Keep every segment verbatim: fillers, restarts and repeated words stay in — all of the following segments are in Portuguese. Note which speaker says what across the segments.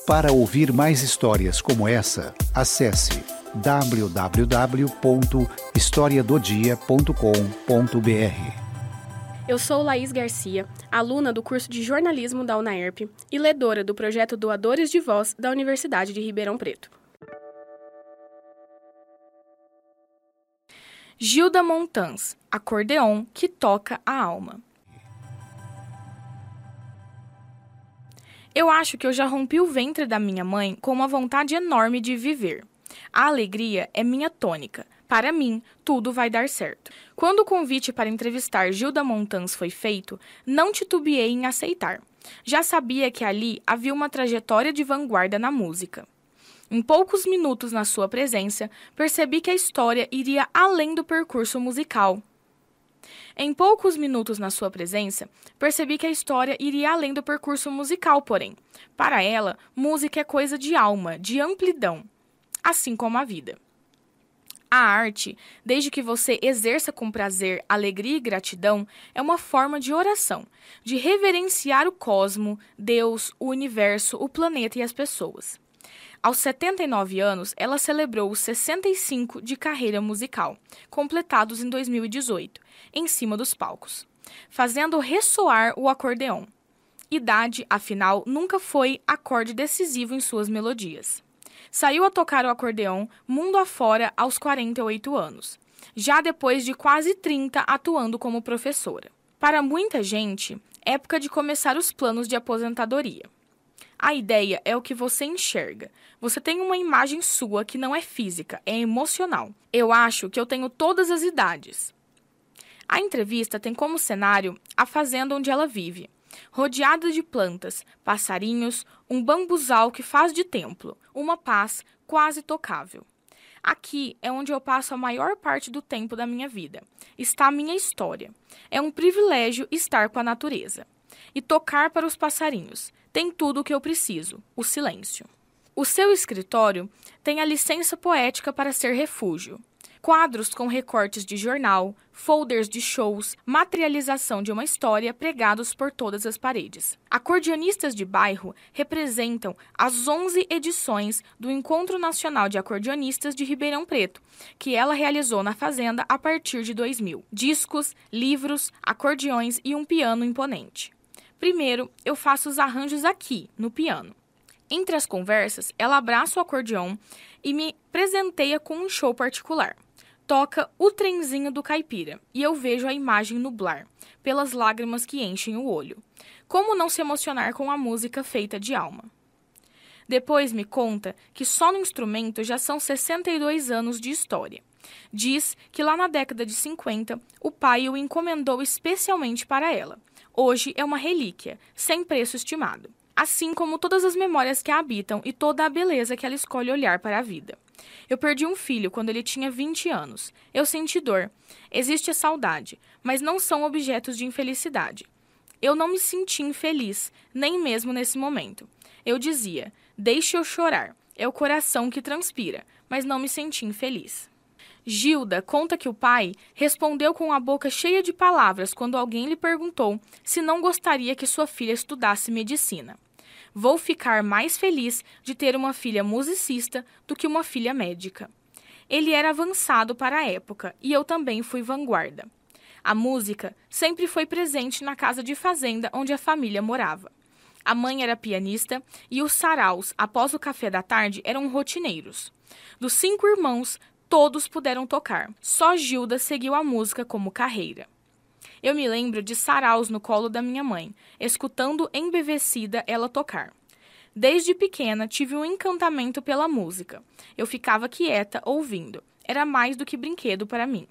Speaker 1: Para ouvir mais histórias como essa, acesse w w w ponto história do dia ponto com ponto b r.
Speaker 2: Eu sou Laís Garcia, aluna do curso de jornalismo da UNAERP e ledora do projeto Doadores de Voz da Universidade de Ribeirão Preto. Gilda Montans, acordeon que toca a alma. Eu acho que eu já rompi o ventre da minha mãe com uma vontade enorme de viver. A alegria é minha tônica. Para mim, tudo vai dar certo. Quando o convite para entrevistar Gilda Montans foi feito, não titubeei em aceitar. Já sabia que ali havia uma trajetória de vanguarda na música. Em poucos minutos na sua presença, percebi que a história iria além do percurso musical. Em poucos minutos na sua presença, percebi que a história iria além do percurso musical, porém. Para ela, música é coisa de alma, de amplidão, assim como a vida. A arte, desde que você exerça com prazer, alegria e gratidão, é uma forma de oração, de reverenciar o cosmo, Deus, o universo, o planeta e as pessoas. Aos setenta e nove anos, ela celebrou os sessenta e cinco de carreira musical, completados em dois mil e dezoito, em cima dos palcos, fazendo ressoar o acordeon. Idade, afinal, nunca foi acorde decisivo em suas melodias. Saiu a tocar o acordeon mundo afora aos quarenta e oito anos, já depois de quase trinta atuando como professora. Para muita gente, época de começar os planos de aposentadoria. A ideia é o que você enxerga. Você tem uma imagem sua que não é física, é emocional. Eu acho que eu tenho todas as idades. A entrevista tem como cenário a fazenda onde ela vive, rodeada de plantas, passarinhos, um bambuzal que faz de templo, uma paz quase tocável. Aqui é onde eu passo a maior parte do tempo da minha vida. Está a minha história. É um privilégio estar com a natureza. E tocar para os passarinhos. Tem tudo o que eu preciso, o silêncio. O seu escritório tem a licença poética para ser refúgio. Quadros com recortes de jornal, folders de shows, materialização de uma história pregados por todas as paredes. Acordeonistas de bairro representam as onze edições do Encontro Nacional de Acordeonistas de Ribeirão Preto, que ela realizou na Fazenda a partir de dois mil. Discos, livros, acordeões e um piano imponente. Primeiro, eu faço os arranjos aqui, no piano. Entre as conversas, ela abraça o acordeon e me presenteia com um show particular. Toca O Trenzinho do Caipira e eu vejo a imagem nublar, pelas lágrimas que enchem o olho. Como não se emocionar com a música feita de alma? Depois me conta que só no instrumento já são sessenta e dois anos de história. Diz que lá na década de cinquenta, o pai o encomendou especialmente para ela. Hoje é uma relíquia, sem preço estimado. Assim como todas as memórias que a habitam e toda a beleza que ela escolhe olhar para a vida. Eu perdi um filho quando ele tinha vinte anos. Eu senti dor. Existe a saudade, mas não são objetos de infelicidade. Eu não me senti infeliz, nem mesmo nesse momento. Eu dizia, deixe eu chorar, é o coração que transpira, mas não me senti infeliz. Gilda conta que o pai respondeu com a boca cheia de palavras quando alguém lhe perguntou se não gostaria que sua filha estudasse medicina. Vou ficar mais feliz de ter uma filha musicista do que uma filha médica. Ele era avançado para a época e eu também fui vanguarda. A música sempre foi presente na casa de fazenda onde a família morava. A mãe era pianista e os saraus, após o café da tarde, eram rotineiros. Dos cinco irmãos, todos puderam tocar. Só Gilda seguiu a música como carreira. Eu me lembro de saraus no colo da minha mãe, escutando embevecida ela tocar. Desde pequena tive um encantamento pela música. Eu ficava quieta ouvindo. Era mais do que brinquedo para mim.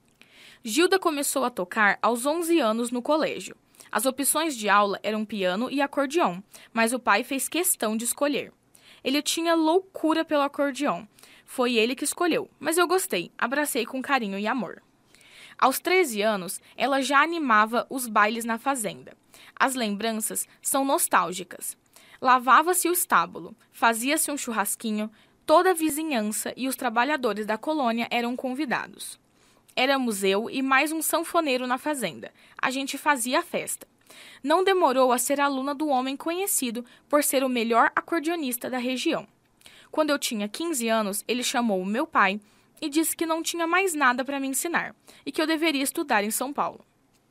Speaker 2: Gilda começou a tocar aos onze anos no colégio. As opções de aula eram piano e acordeon, mas o pai fez questão de escolher. Ele tinha loucura pelo acordeon. Foi ele que escolheu, mas eu gostei, abracei com carinho e amor. Aos treze anos, ela já animava os bailes na fazenda. As lembranças são nostálgicas. Lavava-se o estábulo, fazia-se um churrasquinho, toda a vizinhança e os trabalhadores da colônia eram convidados. Éramos eu e mais um sanfoneiro na fazenda. A gente fazia a festa. Não demorou a ser aluna do homem conhecido por ser o melhor acordeonista da região. Quando eu tinha quinze anos, ele chamou o meu pai e disse que não tinha mais nada para me ensinar e que eu deveria estudar em São Paulo.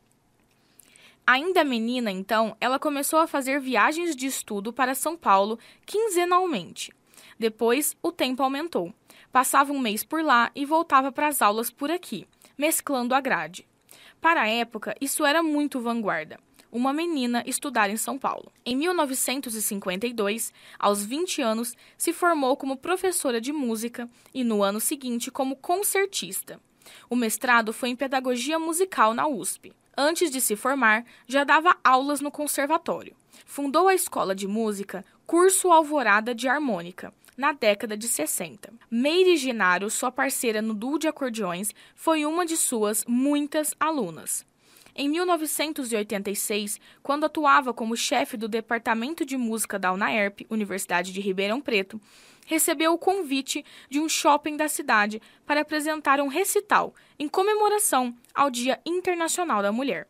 Speaker 2: Ainda menina, então, ela começou a fazer viagens de estudo para São Paulo quinzenalmente. Depois, o tempo aumentou. Passava um mês por lá e voltava para as aulas por aqui, mesclando a grade. Para a época, isso era muito vanguarda. Uma menina estudar em São Paulo. Em mil novecentos e cinquenta e dois, aos vinte anos, se formou como professora de música e, no ano seguinte, como concertista. O mestrado foi em pedagogia musical na U S P. Antes de se formar, já dava aulas no conservatório. Fundou a escola de música Curso Alvorada de Harmônica, na década de sessenta. Meire Ginaro, sua parceira no duo de acordeões, foi uma de suas muitas alunas. Em mil novecentos e oitenta e seis, quando atuava como chefe do Departamento de Música da UNAERP, Universidade de Ribeirão Preto, recebeu o convite de um shopping da cidade para apresentar um recital em comemoração ao Dia Internacional da Mulher.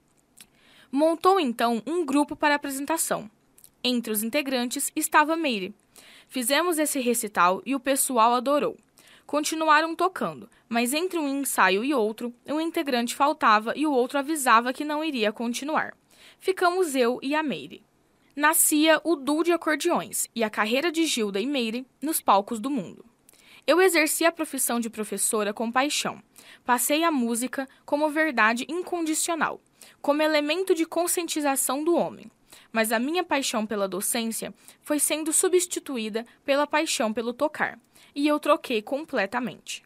Speaker 2: Montou, então, um grupo para a apresentação. Entre os integrantes estava Meire. Fizemos esse recital e o pessoal adorou. Continuaram tocando, mas entre um ensaio e outro, um integrante faltava e o outro avisava que não iria continuar. Ficamos eu e a Meire. Nascia o duo de acordeões e a carreira de Gilda e Meire nos palcos do mundo. Eu exerci a profissão de professora com paixão. Passei a música como verdade incondicional, como elemento de conscientização do homem. Mas a minha paixão pela docência foi sendo substituída pela paixão pelo tocar, e eu troquei completamente.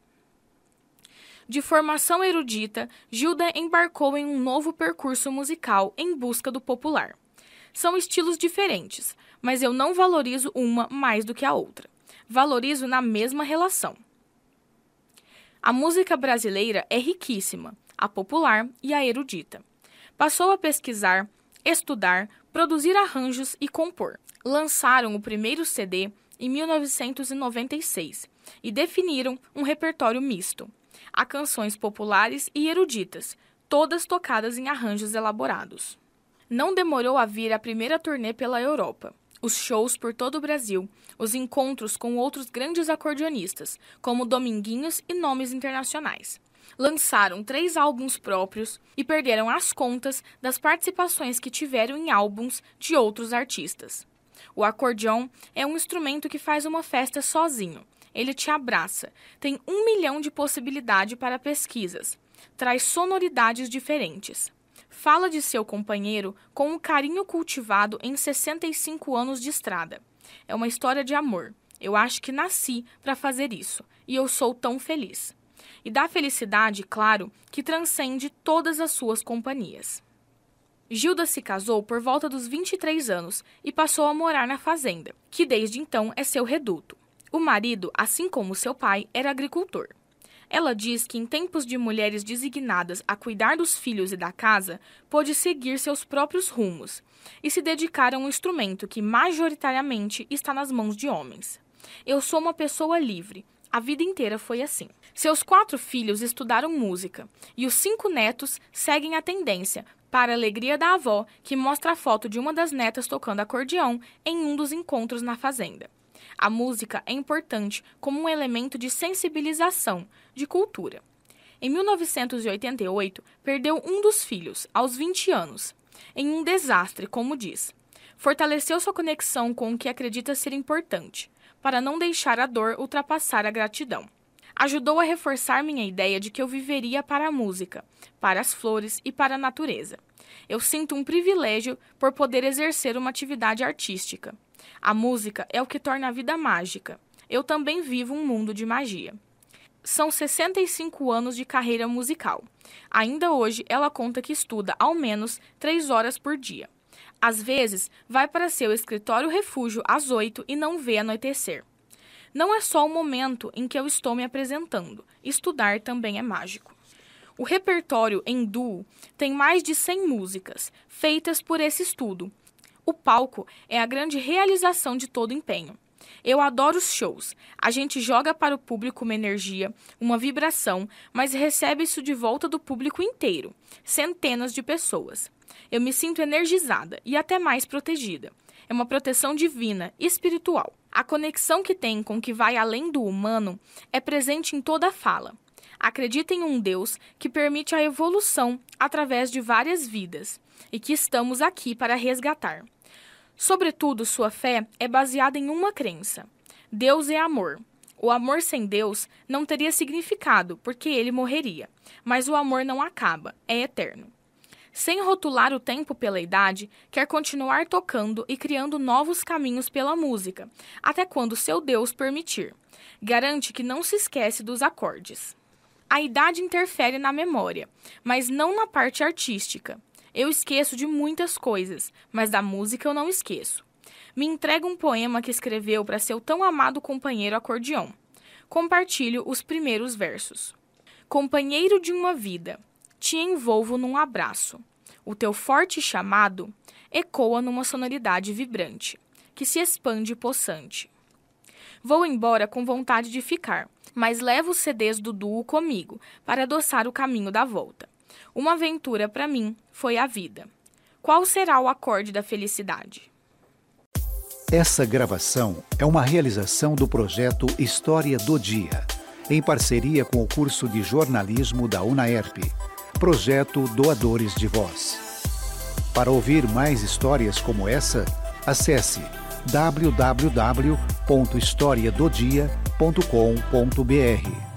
Speaker 2: De formação erudita, Gilda embarcou em um novo percurso musical em busca do popular. São estilos diferentes, mas eu não valorizo uma mais do que a outra. Valorizo na mesma relação. A música brasileira é riquíssima, a popular e a erudita. Passou a pesquisar, estudar, produzir arranjos e compor. Lançaram o primeiro C D em mil novecentos e noventa e seis e definiram um repertório misto. Há canções populares e eruditas, todas tocadas em arranjos elaborados. Não demorou a vir a primeira turnê pela Europa, os shows por todo o Brasil, os encontros com outros grandes acordeonistas, como Dominguinhos e nomes internacionais. Lançaram três álbuns próprios e perderam as contas das participações que tiveram em álbuns de outros artistas. O acordeão é um instrumento que faz uma festa sozinho. Ele te abraça, tem um milhão de possibilidades para pesquisas, traz sonoridades diferentes. Fala de seu companheiro com um carinho cultivado em sessenta e cinco anos de estrada. É uma história de amor. Eu acho que nasci para fazer isso, e eu sou tão feliz. E da felicidade, claro, que transcende todas as suas companhias. Gilda se casou por volta dos vinte e três anos e passou a morar na fazenda, que desde então é seu reduto. O marido, assim como seu pai, era agricultor. Ela diz que em tempos de mulheres designadas a cuidar dos filhos e da casa, pôde seguir seus próprios rumos e se dedicar a um instrumento que majoritariamente está nas mãos de homens. Eu sou uma pessoa livre. A vida inteira foi assim. Seus quatro filhos estudaram música e os cinco netos seguem a tendência, para a alegria da avó, que mostra a foto de uma das netas tocando acordeão em um dos encontros na fazenda. A música é importante como um elemento de sensibilização, de cultura. Em mil novecentos e oitenta e oito, perdeu um dos filhos, aos vinte anos, em um desastre, como diz. Fortaleceu sua conexão com o que acredita ser importante, para não deixar a dor ultrapassar a gratidão. Ajudou a reforçar minha ideia de que eu viveria para a música, para as flores e para a natureza. Eu sinto um privilégio por poder exercer uma atividade artística. A música é o que torna a vida mágica. Eu também vivo um mundo de magia. São sessenta e cinco anos de carreira musical. Ainda hoje, ela conta que estuda ao menos três horas por dia. Às vezes, vai para seu escritório refúgio às oito e não vê anoitecer. Não é só o momento em que eu estou me apresentando. Estudar também é mágico. O repertório em duo tem mais de cem músicas, feitas por esse estudo. O palco é a grande realização de todo empenho. Eu adoro os shows. A gente joga para o público uma energia, uma vibração, mas recebe isso de volta do público inteiro, centenas de pessoas. Eu me sinto energizada e até mais protegida. É uma proteção divina, espiritual. A conexão que tem com o que vai além do humano é presente em toda a fala. Acredita em um Deus que permite a evolução através de várias vidas e que estamos aqui para resgatar. Sobretudo, sua fé é baseada em uma crença. Deus é amor. O amor sem Deus não teria significado, porque ele morreria. Mas o amor não acaba, é eterno. Sem rotular o tempo pela idade, quer continuar tocando e criando novos caminhos pela música, até quando seu Deus permitir. Garante que não se esquece dos acordes. A idade interfere na memória, mas não na parte artística. Eu esqueço de muitas coisas, mas da música eu não esqueço. Me entrega um poema que escreveu para seu tão amado companheiro acordeão. Compartilho os primeiros versos. Companheiro de uma vida, te envolvo num abraço. O teu forte chamado ecoa numa sonoridade vibrante, que se expande possante. Vou embora com vontade de ficar, mas levo os C Ds do duo comigo para adoçar o caminho da volta. Uma aventura para mim foi a vida. Qual será o acorde da felicidade?
Speaker 1: Essa gravação é uma realização do projeto História do Dia, em parceria com o curso de jornalismo da UNAERP, projeto Doadores de Voz. Para ouvir mais histórias como essa, acesse w w w ponto história do dia ponto com ponto b r.